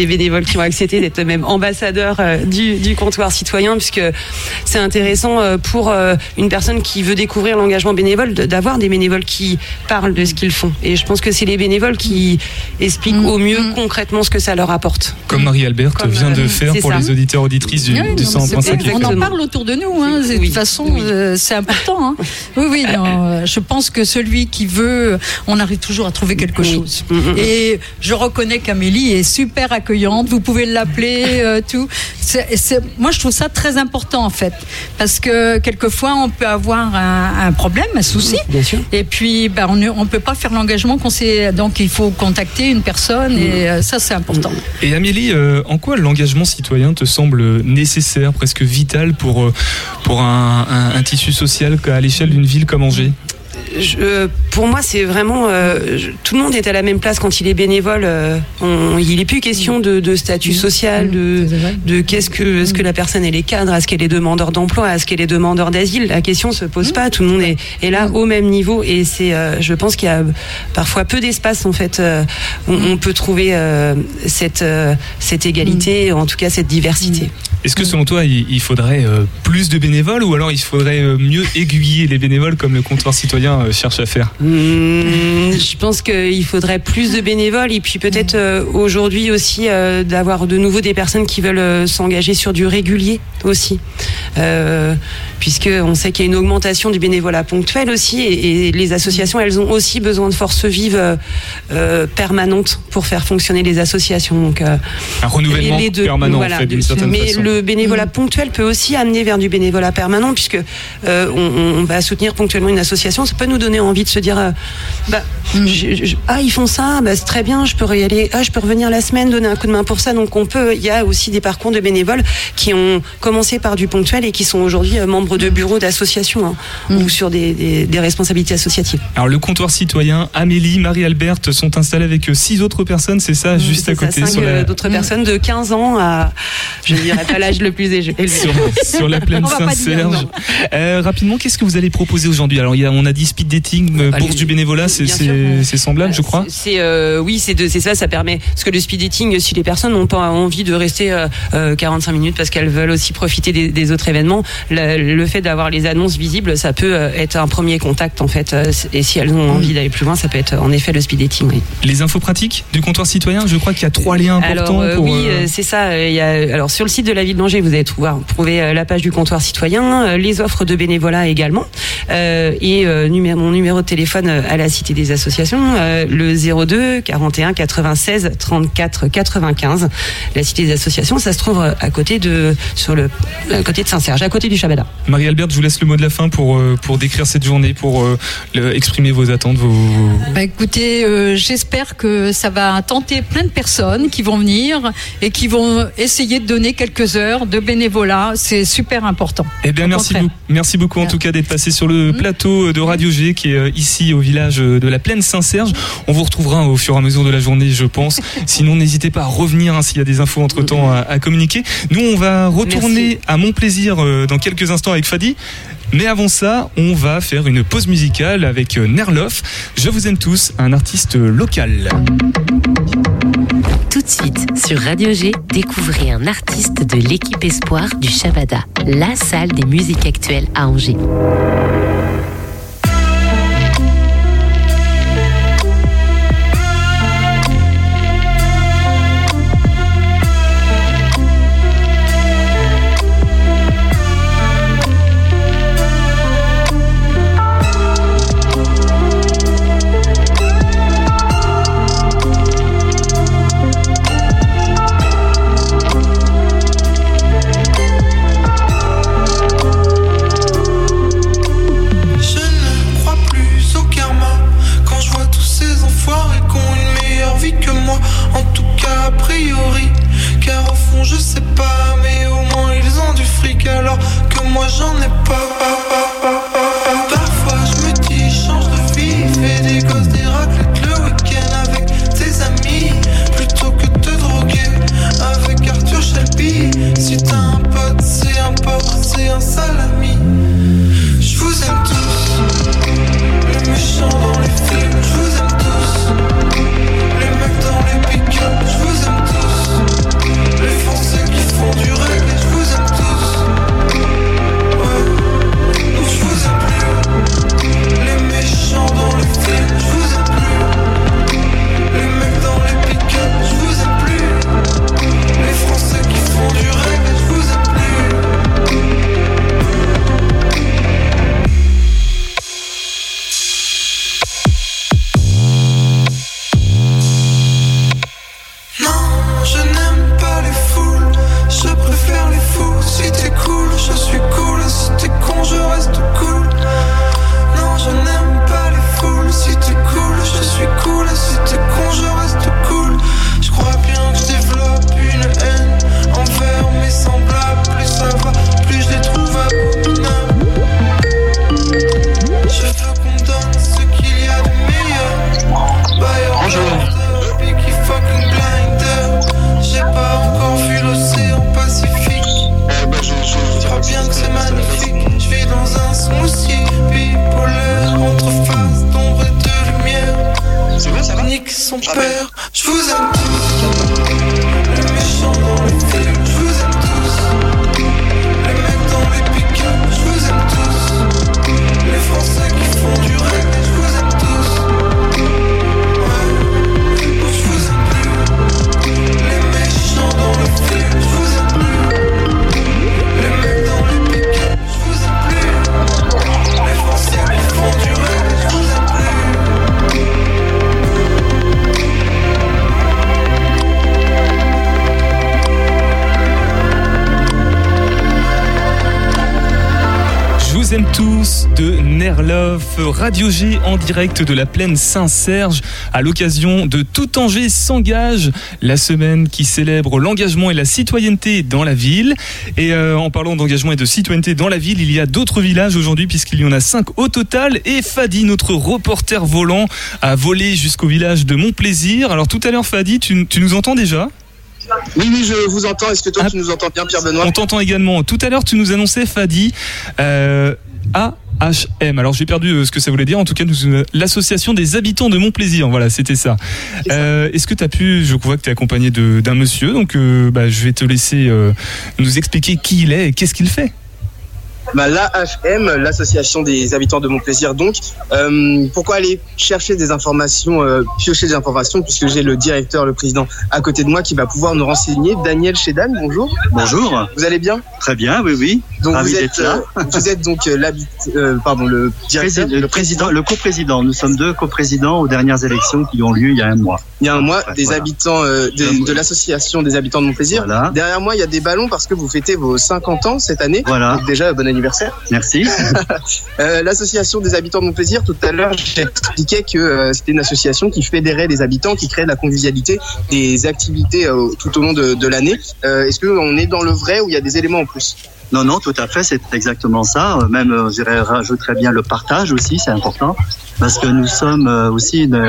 des bénévoles qui ont accepté d'être même ambassadeurs euh, du, du comptoir citoyen, puisque c'est intéressant euh, pour euh, une personne qui veut découvrir l'engagement bénévole d'avoir des bénévoles qui parlent de ce qu'ils font. Et je pense que c'est les bénévoles qui expliquent mmh. au mieux mmh. concrètement ce que ça leur apporte. Comme Marie-Albert Comme, vient de faire pour ça. Les auditeurs auditrices du, oui, du cent un point cinq. On en parle autour de nous, hein. De toute oui. façon, oui. euh, c'est important. Hein. Oui, oui, non, euh, je pense que celui qui veut, on arrive toujours à trouver quelque oui. chose. Mmh. Et je reconnais qu'Amélie est super accueillante, vous pouvez l'appeler, euh, tout. C'est, c'est, moi, je trouve ça très important, en fait. Parce que quelquefois, on peut avoir un, un problème, un souci. Bien sûr. Et puis, bah, on ne peut pas faire l'engagement qu'on sait. Donc, il faut contacter une personne et euh, ça, c'est important. Et Amélie, euh, en quoi l'engagement citoyen te semble nécessaire, presque vital pour, euh, pour un, un, un tissu social à l'échelle d'une ville comme Angers ? Je, pour moi, c'est vraiment euh, je, tout le monde est à la même place quand il est bénévole. Euh, on, il n'est plus question de, de statut social, de, de qu'est-ce que, est-ce que la personne elle est cadre, est-ce qu'elle est demandeur d'emploi, est-ce qu'elle est demandeur d'asile. La question se pose pas. Tout le monde est, est là au même niveau et c'est, euh, je pense qu'il y a parfois peu d'espace en fait. Euh, on, on peut trouver euh, cette euh, cette égalité, en tout cas cette diversité. Est-ce que selon toi, il faudrait euh, plus de bénévoles ou alors il faudrait euh, mieux aiguiller les bénévoles comme le comptoir citoyen euh, cherche à faire ? mmh, Je pense qu'il faudrait plus de bénévoles et puis peut-être euh, aujourd'hui aussi euh, d'avoir de nouveau des personnes qui veulent euh, s'engager sur du régulier aussi. Euh, puisque on sait qu'il y a une augmentation du bénévolat ponctuel aussi et, et les associations, elles ont aussi besoin de forces vives euh, euh, permanentes pour faire fonctionner les associations. Donc, euh, un renouvellement les deux, permanent voilà, en fait, d'une certaine mais façon. Le bénévolat ponctuel peut aussi amener vers du bénévolat permanent puisque euh, on, on va soutenir ponctuellement une association, ça peut nous donner envie de se dire euh, bah, mm. je, je, ah ils font ça, bah, c'est très bien, je peux y aller, ah je peux revenir la semaine donner un coup de main pour ça. Donc on peut, il y a aussi des parcours de bénévoles qui ont commencé par du ponctuel et qui sont aujourd'hui euh, membres de bureaux d'associations hein, mm. ou sur des, des, des responsabilités associatives. Alors le comptoir citoyen, Amélie, Marie-Albert sont installés avec six autres personnes, c'est ça, mm, juste c'est à côté. Ça, cinq sur la... d'autres mm. personnes de quinze ans à, je ne dirais pas l'âge le plus élevé. Sur, sur la plaine Saint-Serge. Euh, rapidement, qu'est-ce que vous allez proposer aujourd'hui ? Alors, il y a, on a dit speed dating, euh, bourse du bénévolat, c'est, c'est, c'est semblable, euh, je crois. C'est, c'est euh, oui, c'est, de, c'est ça, ça permet. Parce que le speed dating, si les personnes n'ont pas envie de rester euh, quarante-cinq minutes parce qu'elles veulent aussi profiter des, des autres événements, le, le fait d'avoir les annonces visibles, ça peut être un premier contact en fait. Et si elles ont envie d'aller plus loin, ça peut être en effet le speed dating. Oui. Les infos pratiques du comptoir citoyen, je crois qu'il y a trois liens importants. Alors, euh, pour, oui, euh... c'est ça. Il y a, alors sur le site de la ville d'Angers, vous allez trouver, trouver la page du comptoir citoyen, les offres de bénévolat également, euh, et euh, numéro, mon numéro de téléphone à la Cité des associations, euh, le zéro deux quarante et un quatre-vingt-seize trente-quatre quatre-vingt-quinze. La Cité des associations, ça se trouve à côté de sur le à côté de Saint-Serge, à côté du Chabada. Marie-Albert, je vous laisse le mot de la fin pour euh, pour décrire cette journée, pour euh, le, exprimer vos attentes. Vos, vos... Bah, écoutez, euh, j'espère que ça va tenter plein de personnes qui vont venir et qui vont essayer de donner quelques heures de bénévolat. C'est super important. Eh bien, merci beaucoup, merci beaucoup en tout cas d'être passé sur le plateau de Radio G qui est ici au village de la Plaine Saint-Serge. On vous retrouvera au fur et à mesure de la journée, je pense. Sinon, n'hésitez pas à revenir hein, s'il y a des infos entre-temps à, à communiquer. Nous, on va retourner merci. à Mon Plaisir euh, dans quelques instants avec Fadi. Mais avant ça, on va faire une pause musicale avec Nerlof. Je vous aime tous, un artiste local. Tout de suite, sur Radio G, découvrez un artiste de l'équipe Espoir du Chabada, la salle des musiques actuelles à Angers. Je vous aime tous, vous aime tous de Nerlove, Radio G en direct de la plaine Saint-Serge à l'occasion de Tout Angers s'engage, la semaine qui célèbre l'engagement et la citoyenneté dans la ville. Et euh, en parlant d'engagement et de citoyenneté dans la ville, il y a d'autres villages aujourd'hui puisqu'il y en a cinq au total. Et Fadi, notre reporter volant, a volé jusqu'au village de Montplaisir. Alors tout à l'heure, Fadi, tu, tu nous entends déjà ? Oui, oui, je vous entends. Est-ce que toi, ah, tu nous entends bien, Pierre-Benoît ? On t'entend également. Tout à l'heure, tu nous annonçais, Fadi, euh, A H M. Alors, j'ai perdu euh, ce que ça voulait dire. En tout cas, nous, euh, l'association des habitants de Montplaisir. Voilà, c'était ça. C'est euh, ça. Est-ce que tu as pu, je vois que tu es accompagné de, d'un monsieur, donc euh, bah, je vais te laisser euh, nous expliquer qui il est et qu'est-ce qu'il fait. Bah, l'A H M, l'association des habitants de Montplaisir, donc. Euh, pourquoi aller chercher des informations, euh, piocher des informations, puisque j'ai le directeur, le président à côté de moi qui va pouvoir nous renseigner. Daniel Chedan, bonjour. Bonjour. Vous allez bien ? Très bien, oui, oui. Donc Ravi vous êtes, d'être là. euh, vous êtes donc euh, l'habit, euh, pardon, le directeur, le, le président, le coprésident. Nous sommes deux coprésidents aux dernières élections qui ont lieu il y a un mois. Il y a un mois, Ouais, des voilà. habitants euh, de, de l'association des habitants de Montplaisir. Voilà. Derrière moi, il y a des ballons parce que vous fêtez vos cinquante ans cette année. Voilà. Donc déjà, bon anniversaire. Merci. euh, l'association des habitants de Montplaisir, tout à l'heure, j'expliquais que euh, c'était une association qui fédérait les habitants, qui créait de la convivialité, des activités euh, tout au long de, de l'année. Euh, est-ce qu'on est dans le vrai ou il y a des éléments en plus ? Non, non, tout à fait, c'est exactement ça. Même, euh, je dirais, rajouterais bien le partage aussi, c'est important, parce que nous sommes euh, aussi une,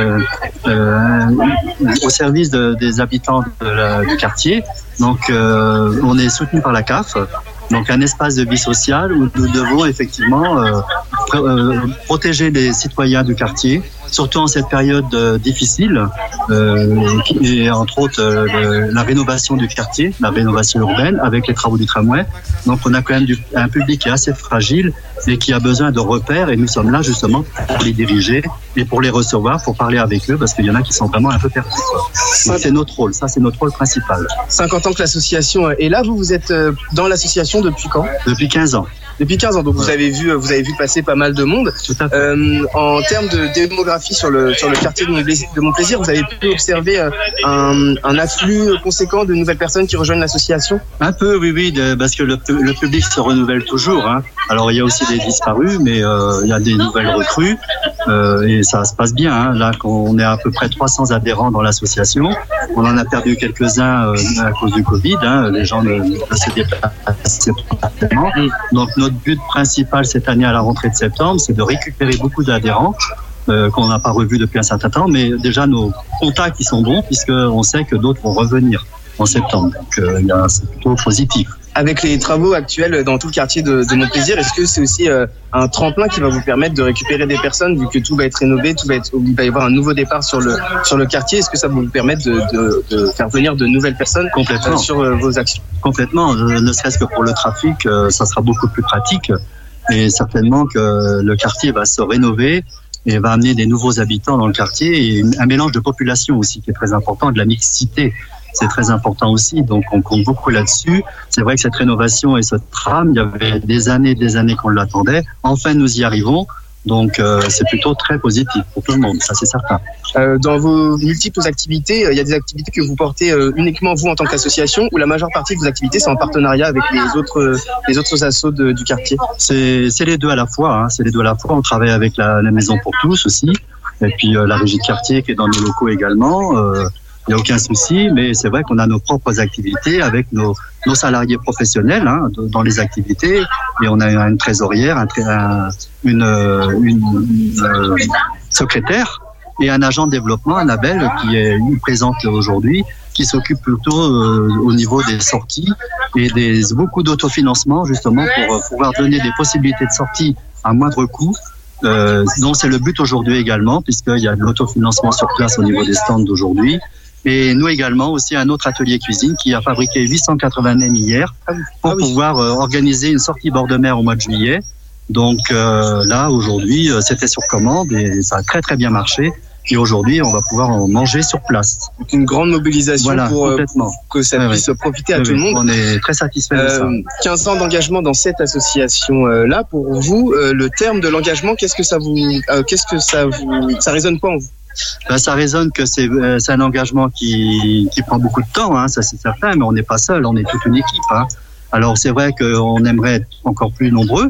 euh, au service de, des habitants de la, du quartier. Donc, euh, on est soutenu par la C A F. Donc un espace de vie sociale où nous devons effectivement euh, pr- euh, protéger les citoyens du quartier, surtout en cette période euh, difficile, euh, et entre autres euh, le, la rénovation du quartier, la rénovation urbaine avec les travaux du tramway. Donc on a quand même du, un public qui est assez fragile et qui a besoin de repères, et nous sommes là justement pour les diriger et pour les recevoir, pour parler avec eux, parce qu'il y en a qui sont vraiment un peu perdus. Donc, c'est notre rôle, ça c'est notre rôle principal. cinquante ans que l'association est là, vous, vous êtes dans l'association depuis quand ? Depuis quinze ans. Depuis quinze ans, donc vous avez vu, vous avez vu passer pas mal de monde. Tout à fait. Euh, en termes de démographie sur le sur le quartier de Montplaisir, de Montplaisir, vous avez pu observer un, un afflux conséquent de nouvelles personnes qui rejoignent l'association ? Un peu, oui, oui, de, parce que le, le public se renouvelle toujours. Hein. Alors il y a aussi des disparus, mais euh, il y a des nouvelles recrues euh, et ça se passe bien. Hein. Là, on est à peu près trois cents adhérents dans l'association. On en a perdu quelques-uns euh, à cause du Covid. Hein. Les gens ne, ne se déplacent pas tellement. Donc notre but principal cette année à la rentrée de septembre, c'est de récupérer beaucoup d'adhérents euh, qu'on n'a pas revus depuis un certain temps, mais déjà nos contacts ils sont bons puisqu'on sait que d'autres vont revenir en septembre. Donc euh, y a, c'est plutôt positif. Avec les travaux actuels dans tout le quartier de, de Montplaisir, est-ce que c'est aussi euh, un tremplin qui va vous permettre de récupérer des personnes, vu que tout va être rénové, tout va être, il va y avoir un nouveau départ sur le sur le quartier. Est-ce que ça va vous permettre de, de, de faire venir de nouvelles personnes complètement euh, sur euh, vos actions ? Complètement, ne serait-ce que pour le trafic, euh, ça sera beaucoup plus pratique et certainement que le quartier va se rénover et va amener des nouveaux habitants dans le quartier et un mélange de population aussi qui est très important, de la mixité. C'est très important aussi, donc on compte beaucoup là-dessus. C'est vrai que cette rénovation et ce tram, il y avait des années et des années qu'on l'attendait. Enfin, nous y arrivons, donc euh, c'est plutôt très positif pour tout le monde, ça c'est certain. Euh, dans vos multiples activités, il y a des activités que vous portez euh, uniquement vous en tant qu'association, ou la majeure partie de vos activités c'est en partenariat avec les autres les autres assos de, du quartier ? C'est, c'est les deux à la fois, hein. C'est les deux à la fois. On travaille avec la, la Maison pour tous aussi, et puis euh, la régie de quartier qui est dans nos locaux également. Euh, Il n'y a aucun souci, mais c'est vrai qu'on a nos propres activités avec nos, nos salariés professionnels hein, dans les activités, et on a une trésorière, un, un, une, une, une euh, secrétaire et un agent de développement, Annabelle, qui est présente aujourd'hui, qui s'occupe plutôt euh, au niveau des sorties et des beaucoup d'autofinancement justement pour euh, pouvoir donner des possibilités de sortie à moindre coût. Euh, donc c'est le but aujourd'hui également, puisqu'il y a de l'autofinancement sur place au niveau des stands d'aujourd'hui. Et nous également aussi un autre atelier cuisine qui a fabriqué huit cent quatre-vingts nems hier pour pouvoir euh, organiser une sortie bord de mer au mois de juillet. Donc euh, là aujourd'hui euh, c'était sur commande et ça a très très bien marché. Et aujourd'hui on va pouvoir en manger sur place. Donc une grande mobilisation voilà, pour, euh, complètement. pour que ça ouais, puisse ouais. profiter à ouais, tout le monde. On est très satisfait de ça. Euh, quinze ans d'engagement dans cette association euh, là. Pour vous, euh, le terme de l'engagement, qu'est-ce que ça vous, euh, qu'est-ce que ça vous, ça résonne quoi en vous? Ben, ça résonne que c'est, euh, c'est un engagement qui, qui prend beaucoup de temps, hein, ça c'est certain, mais on n'est pas seul, on est toute une équipe. Hein. Alors c'est vrai qu'on aimerait être encore plus nombreux,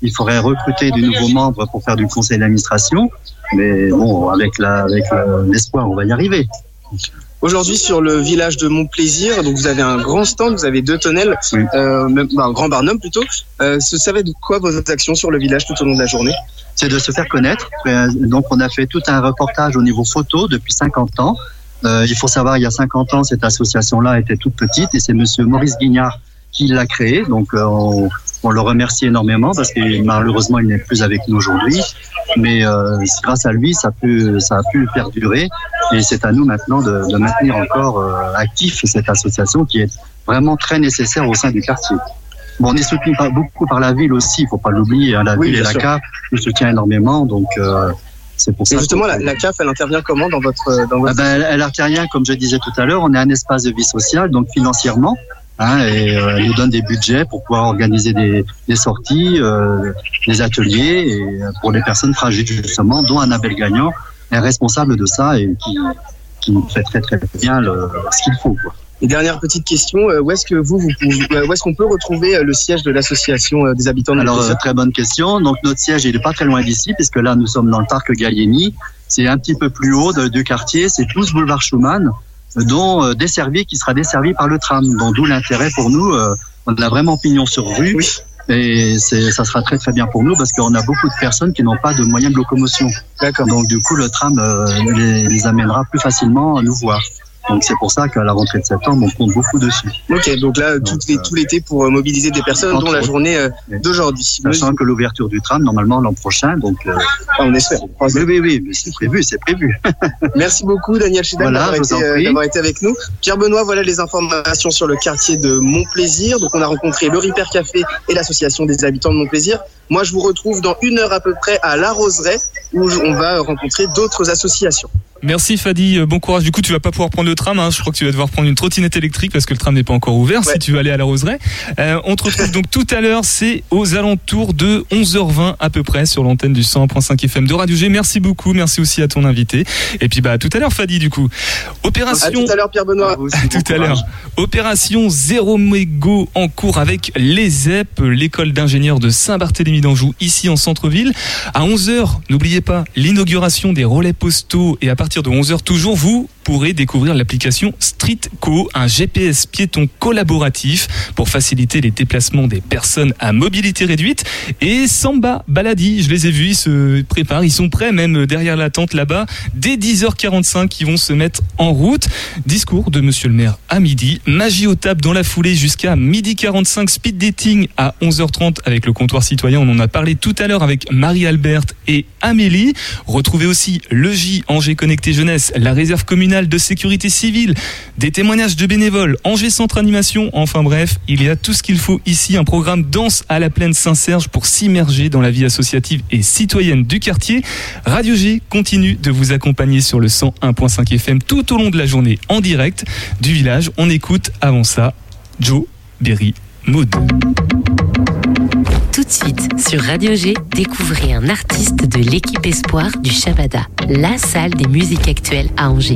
il faudrait recruter de nouveaux membres pour faire du conseil d'administration. Mais bon, avec, la, avec l'espoir, on va y arriver. Aujourd'hui, sur le village de Montplaisir, donc vous avez un grand stand, vous avez deux tonnelles, oui. euh, même, un grand barnum plutôt. Euh, ça va être quoi vos actions sur le village tout au long de la journée? C'est de se faire connaître. Donc, on a fait tout un reportage au niveau photo depuis cinquante ans. Euh, il faut savoir, il y a cinquante ans, cette association-là était toute petite et c'est monsieur Maurice Guignard qui l'a créée. Donc, euh, on, on le remercie énormément parce que malheureusement, il n'est plus avec nous aujourd'hui. Mais euh, grâce à lui, ça a pu, ça a pu perdurer. Et c'est à nous maintenant de, de maintenir encore euh, actif cette association qui est vraiment très nécessaire au sein du quartier. Bon, on est soutenu par, beaucoup par la ville aussi, il ne faut pas l'oublier. Hein, la oui, ville et la C A F nous soutiennent énormément. Donc, euh, c'est pour ça. Et justement, la, la C A F, elle intervient comment dans votre. Dans votre... Ah ben, elle, elle intervient, comme je disais tout à l'heure, on est un espace de vie sociale, donc financièrement. Hein, et euh, elle nous donne des budgets pour pouvoir organiser des, des sorties, euh, des ateliers et pour les personnes fragiles justement, dont Annabelle Gagnon est responsable de ça et qui, qui fait très très bien le, ce qu'il faut, quoi. Et dernière petite question, où est-ce que vous, vous pouvez, où est-ce qu'on peut retrouver le siège de l'association des habitants de Alors euh, très bonne question. Donc notre siège il est pas très loin d'ici puisque là nous sommes dans le parc Gallieni. C'est un petit peu plus haut de, du quartier, c'est douze boulevard Schumann, dont euh, desservi qui sera desservi par le tram. Donc d'où l'intérêt pour nous. Euh, on a vraiment pignon sur rue. Oui. Et c'est, ça sera très très bien pour nous parce qu'on a beaucoup de personnes qui n'ont pas de moyens de locomotion. D'accord. Donc du coup le tram euh, les, les amènera plus facilement à nous voir. Donc c'est pour ça qu'à la rentrée de septembre, on compte beaucoup dessus. Ok, donc là, donc, tout, euh, tout l'été pour mobiliser des personnes, dont la journée euh, d'aujourd'hui. Sachant que l'ouverture du tram, normalement, l'an prochain, donc... Euh, ah, on espère. Oui, oui, oui, mais c'est prévu, c'est prévu. Merci beaucoup, Daniel Chédal, voilà, d'avoir, été, euh, d'avoir été avec nous. Pierre Benoît, voilà les informations sur le quartier de Montplaisir. Donc on a rencontré le Ripper Café et l'association des habitants de Montplaisir. Moi, je vous retrouve dans une heure à peu près à La Roseraie, où on va rencontrer d'autres associations. Merci Fadi, bon courage. Du coup, tu vas pas pouvoir prendre le tram, hein. Je crois que tu vas devoir prendre une trottinette électrique parce que le tram n'est pas encore ouvert, ouais. Si tu veux aller à La Roseraie. Euh, on te retrouve donc tout à l'heure, c'est aux alentours de onze heures vingt à peu près sur l'antenne du cent un virgule cinq F M de Radio G. Merci beaucoup, merci aussi à ton invité. Et puis bah à tout à l'heure Fadi du coup. Opération. À tout à l'heure Pierre Benoît. À tout à l'heure. Opération Zéro Mégot en cours avec les E P, l'école d'ingénieurs de Saint-Barthélemy d'Anjou, ici en centre-ville. À onze heures, n'oubliez pas l'inauguration des relais postaux et à partir de onze heures toujours, vous pourrez découvrir l'application StreetCo, un G P S piéton collaboratif pour faciliter les déplacements des personnes à mobilité réduite. Et Samba Baladi, je les ai vus, ils se préparent, ils sont prêts même derrière la tente là-bas. Dès dix heures quarante-cinq, ils vont se mettre en route. Discours de monsieur le maire à midi, magie aux tables dans la foulée jusqu'à midi quarante-cinq, speed dating à onze heures trente avec le comptoir citoyen. On en a parlé tout à l'heure avec Marie-Alberte et Amélie. Retrouvez aussi le J Angers Connecté Jeunesse, la réserve communale de sécurité civile, des témoignages de bénévoles, Angers Centre Animation, enfin bref, il y a tout ce qu'il faut ici, un programme Danse à la Plaine Saint-Serge pour s'immerger dans la vie associative et citoyenne du quartier. Radio G continue de vous accompagner sur le cent un virgule cinq F M tout au long de la journée en direct du village. On écoute avant ça Joe Berry Mood. Tout de suite, sur Radio G, découvrez un artiste de l'équipe Espoir du Shabada, la salle des musiques actuelles à Angers.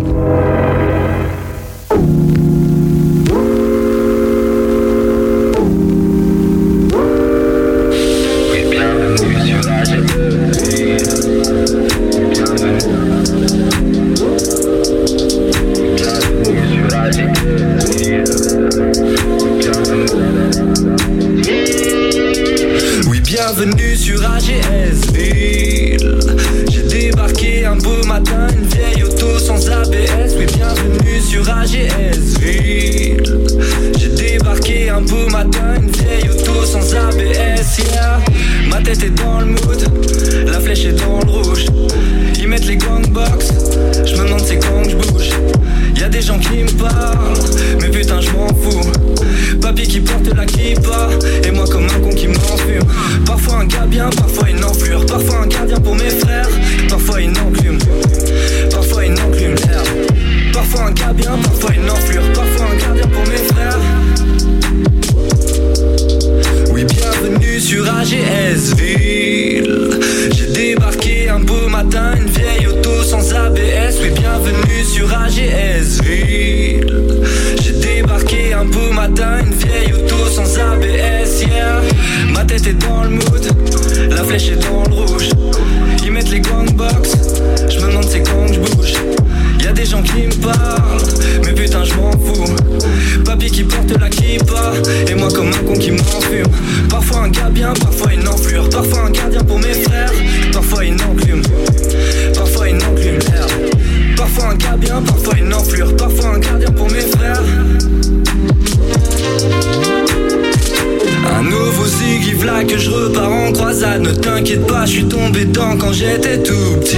Bienvenue sur A G S Ville. J'ai débarqué un beau matin, une vieille auto sans A B S. Oui, bienvenue sur A G S Ville. J'ai débarqué un beau matin, une vieille auto sans A B S. Yeah. Ma tête est dans le mood, la flèche est dans le rouge. Ils mettent les gangbox, je me demande c'est quand que je bouge. Y'a des gens qui me parlent, mais putain je m'en fous. Papy qui porte la kippa, et moi comme un con qui m'enfume. Parfois un gars bien, parfois une enflure. Parfois un gardien pour mes frères, parfois une enclume. Parfois une enclume, merde. Parfois un gars bien, parfois une enflure. Parfois un gardien pour mes frères. Oui, bienvenue sur A G S Ville. J'ai débarqué un beau matin, une vieille auto sans A B S. Oui, bienvenue sur A G S Ville. J'ai débarqué un beau matin, une vieille auto sans A B S. Yeah. Ma tête est dans le mood, un con qui m'enfume. Parfois un gars bien, parfois une enflure. Parfois un gardien pour mes frères, parfois une enclume. Parfois une enclume, merde. Parfois un gars bien, parfois une enflure. Parfois un gardien pour mes frères. Un nouveau Ziggy Vla que je repars en croisade. Ne t'inquiète pas, je suis tombé dedans quand j'étais tout petit,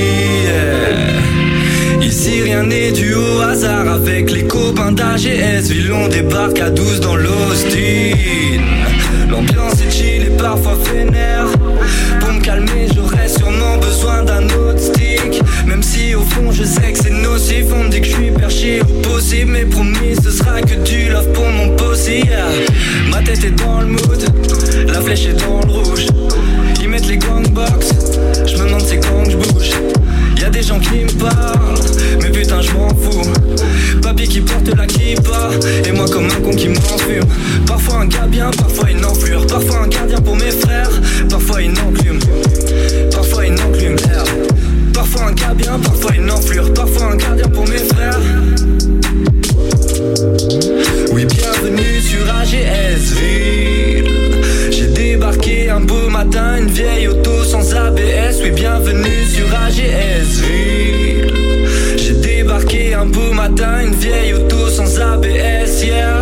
yeah. Ici rien n'est dû au hasard. Avec les copains d'A G S, ville on débarque à douze dans l'Austin. L'ambiance est chill et parfois vénère. Pour me calmer j'aurais sûrement besoin d'un autre stick. Même si au fond je sais que c'est nocif. On me dit que je suis perché au possible. Mais promis ce sera que du love pour mon possi, yeah. Ma tête est dans le mood, la flèche est dans le rouge. Ils mettent les gangbox, je me demande c'est quand que je bouge. Y'a des gens qui me parlent, mais putain je m'en fous. Papy qui porte la kippa, et moi comme un con qui m'enfume. Parfois un gars bien, parfois une enflure. Parfois un gardien pour mes frères, parfois une enclume. Parfois une enclume, merde. Parfois un gars bien, parfois une enflure. Parfois un gardien pour mes frères. Oui, bienvenue sur A G S Ville. J'ai débarqué un beau matin, une vieille auto sans A B S. Oui, bienvenue sur A G S Ville. J'ai débarqué un beau matin, une vieille auto sans A B S, yeah.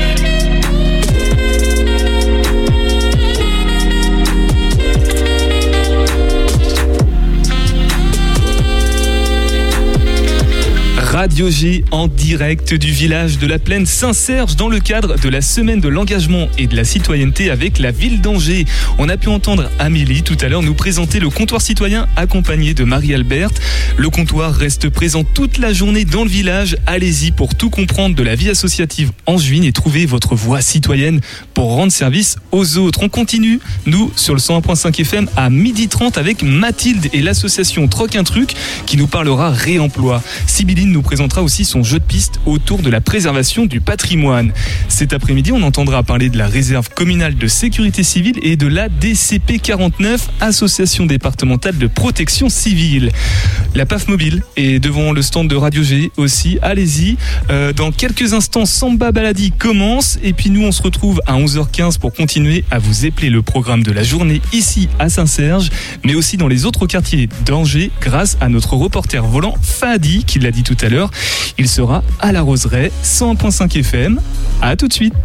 Radio G en direct du village de la Plaine Saint-Serge dans le cadre de la semaine de l'engagement et de la citoyenneté avec la ville d'Angers. On a pu entendre Amélie tout à l'heure nous présenter le comptoir citoyen accompagné de Marie-Alberte. Le comptoir reste présent toute la journée dans le village. Allez-y pour tout comprendre de la vie associative angevine et trouver votre voix citoyenne pour rendre service aux autres. On continue, nous, sur le cent un virgule cinq F M à midi trente avec Mathilde et l'association Troc un truc qui nous parlera réemploi. Sibylline nous présentera aussi son jeu de piste autour de la préservation du patrimoine. Cet après-midi, on entendra parler de la réserve communale de sécurité civile et de la D C P quarante-neuf, association départementale de protection civile. La P A F mobile est devant le stand de Radio G aussi. Allez-y. Euh, dans quelques instants, Samba Baladi commence et puis nous, on se retrouve à onze heures quinze pour continuer à vous épeler le programme de la journée ici à Saint-Serge, mais aussi dans les autres quartiers d'Angers grâce à notre reporter volant Fadi qui l'a dit tout à l'heure. Il sera à la Roseraie, cent un virgule cinq F M. À tout de suite.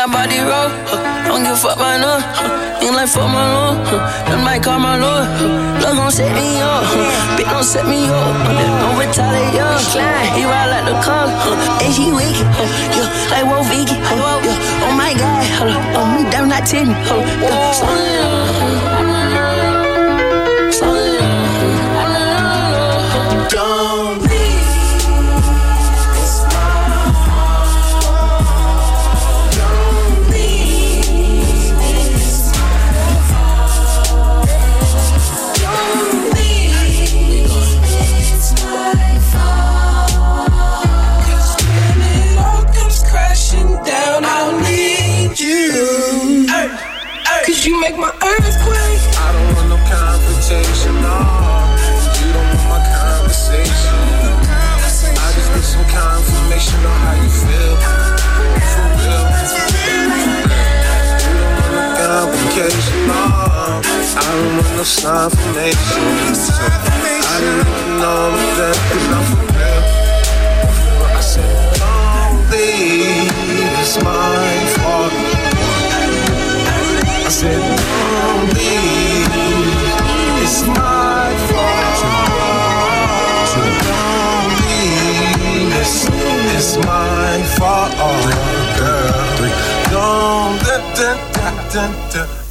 that body roll. Huh. Don't give a fuck my love. Huh. Ain't like fuck my lord. Huh. That might call my lord. Huh. Love gon' set me up. Huh. Bitch don't set me up. Huh. Don't retaliate, yo. He ride like the car. Huh. And she weak. Huh. Yeah, like Wolf Vicky. Huh. Yeah. Oh my God. Huh. Oh me, damn not ten. Huh. Yeah. So, yeah. Don't leave. It's my fault. Don't leave. It's my fault. Don't leave. It's my fault. 'Cause when it all comes crashing down, I'll need you. Hey, hey. 'Cause you make my earthquake. I don't want no confrontation, no. I just need some confirmation on how you feel. For real. You don't want no complication, no. I don't want no confirmation. So I didn't even know that, cause I'm for real. I said, don't leave, it's my fault. I said, don't leave, it's my fault. It's my fault, girl. Don't, da, da, da, da, da.